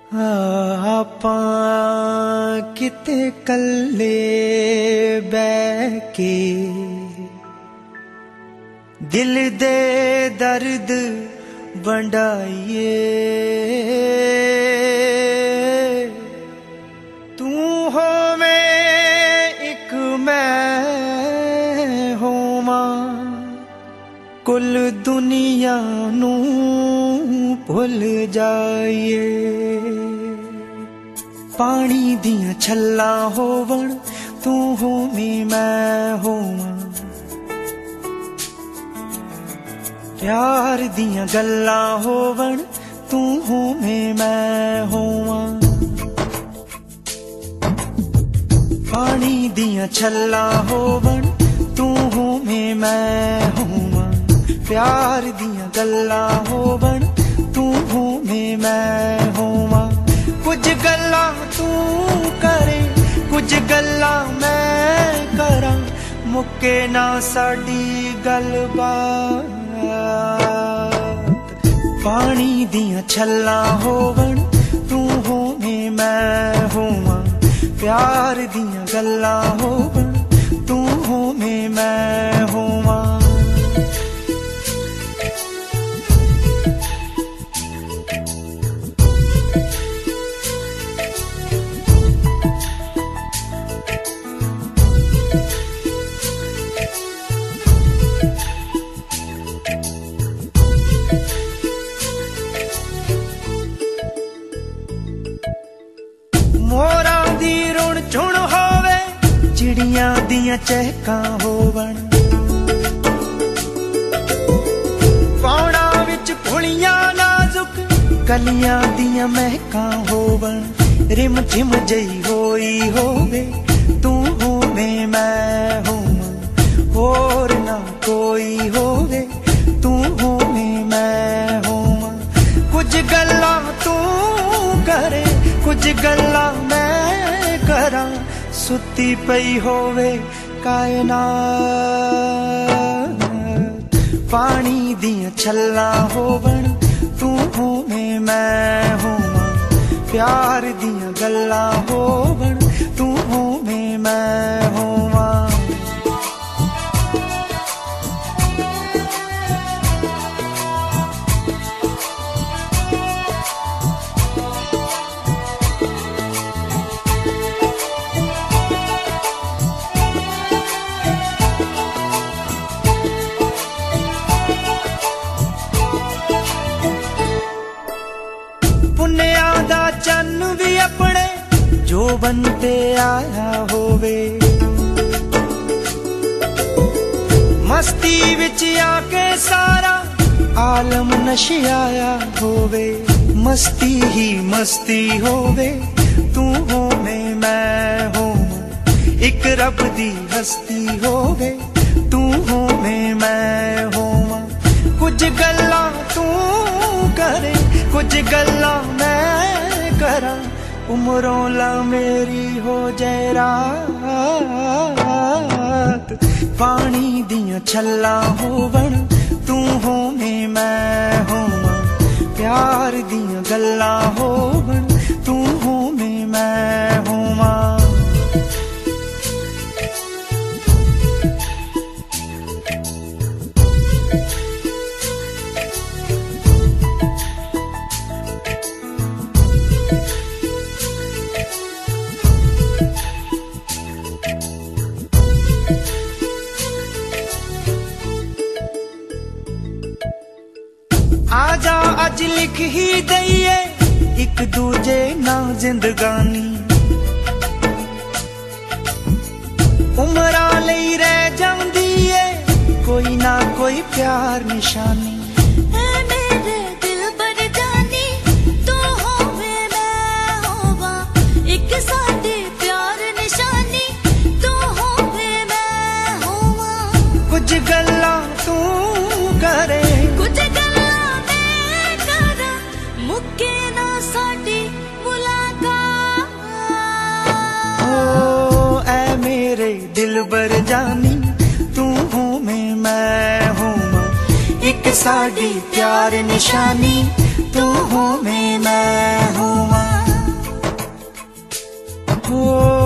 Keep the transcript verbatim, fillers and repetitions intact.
ਆਪਾਂ ਕਿਤੇ ਕੱਲੇ ਬਹਿ ਕੇ दिल दे दर्द वंडाइए। तू होवे एक मैं होवां, कुल दुनिया नू भुल जाइए। पानी दियां छल्लां होवण, तू होवी मैं होवां। प्यार दियां गल्लां होवण, तू होवें मैं होवां। पानी दियां छल्लां होवण, तू होवें मैं होवां। प्यार दियां गल्लां होवण, तू होवें मैं होवां। कुछ गल्लां तू करे, कुछ गल्लां मैं करां, मुक्के ना साडी गलबात। पानी दियां छल्लां होवण, तू होवें मैं होवां। प्यार दियां गल्लां होवण, तू होवें मैं होवां। मोरां दी रुण झुण होवे, चिड़ियां दियां चहकां होवण। पौड़ा विच फुलियां नाजुक, कलियां दियां महकां होवण। रिम झिम जई होई होवे, तू होवें मैं होवां। होर ना कोई होवे, तू होवें मैं होवां। कुछ गल्लां तू करे, कुछ गल्लां मैं करां, सुती पई होवे कायनात। पानी दियां छल्लां होवण, तू होवें मैं होवां। प्यार दियां गल्लां होवण, तू होवें मैं होवां। पुन्निया दा चन्न भी अपने जो बनते आया होवे। मस्ती विच आके सारा आलम नशियाया होवे। मस्ती ही मस्ती होवे, तू होवें मैं होवां। एक रब दी हस्ती होवे, तू होवें मैं होवां। कुछ गल्लां तू करे, कुछ गल्लां मैं करां, उमरों ला मेरी हो जाए रात। पानी दियां छल्लां होवण, तू होवें मैं होवां। प्यार दियां गल्लां होवण, तू होवें मैं होवां। आजा अज लिख ही दईए एक दूजे ना जिंदगानी। उमरां लई रह जांदी है कोई ना कोई प्यार निशानी। मेरे दिल पर जानी, तू होवे मैं होवां। एक साडे प्यार निशानी, तू होवे मैं होवां। कुछ गल्लां तू करे, कुछ गल्लां मैं करां, मुक्के ना साडी मुलाकात। ओ ऐ मेरे दिल बर जानी, तू होवें मैं होवां। एक साडी प्यार निशानी, तू होवें मैं होवां। हो